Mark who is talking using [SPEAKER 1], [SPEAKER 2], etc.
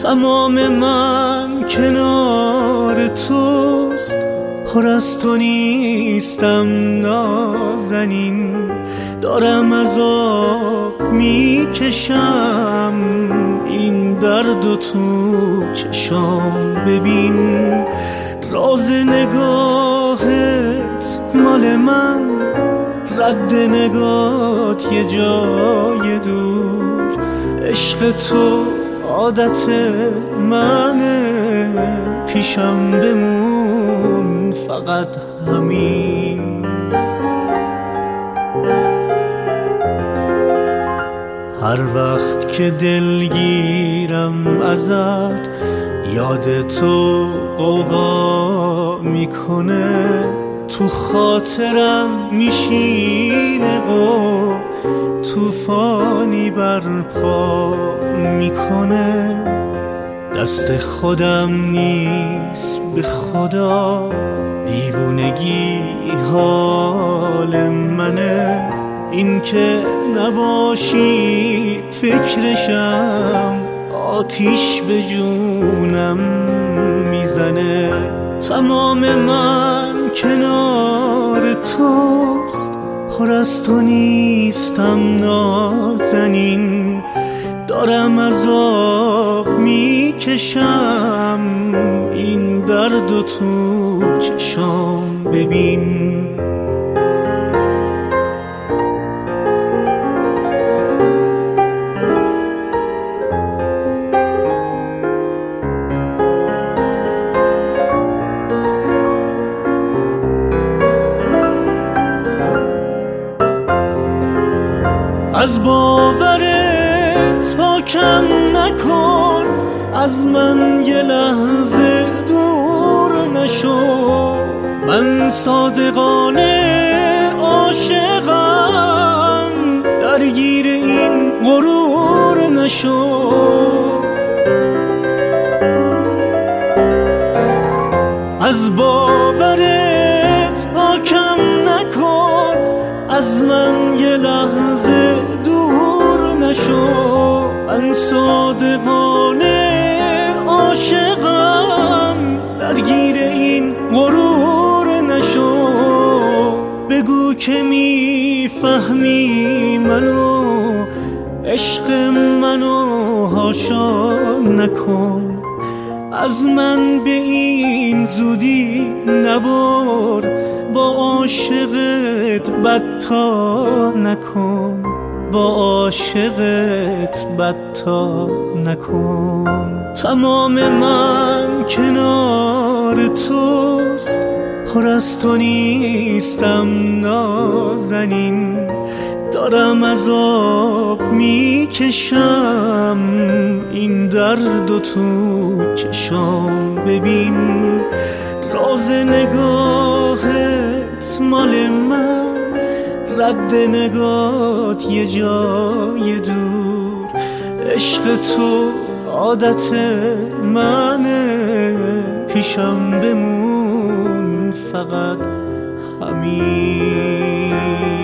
[SPEAKER 1] تمام من کنار توست، پر از تو نیستم نازنین. دارم عذاب میکشم، این درد و تو چشام ببین. راز نگاهت مال من، رد نگات یه جای دور. عشق تو عادت منه، پیشم بمون فقط همین. هر وقت که دلگیرم ازت، یاد تو غوغا میکنه. تو خاطرم میشینه و توفانی برپا میکنه. دست خودم نیست به خدا، دیوونگی حال منه. این که نباشی فکرشم، آتیش به جونم میزنه. تمام من کنار توست، پر از تو نیستم نازنین. دارم عذاب میکشم، این درد و تو چشام ببین. از باورت پاکم نکن، از من یه لحظه دور نشو. من صادقانه عاشقم، درگیر این غرور نشو. از باورت پاکم نکن، از من یه لحظه دور نشو. من صادقانه عاشقم، درگیر این غرور نشو. بگو که میفهمی منو، عشق منو حاشا نکن. از من به این زودی نبر، با عاشقت بدتا نکن. با عاشقت بدتا نکن. تمام من کنار توست، پر از تو نیستم نازنین. دارم عذاب میکشم، این درد و تو چشام ببین. راز نگاهت مال من، رد نگات یه جای دور. عشق تو عادت منه، پیشم بمون فقط همین.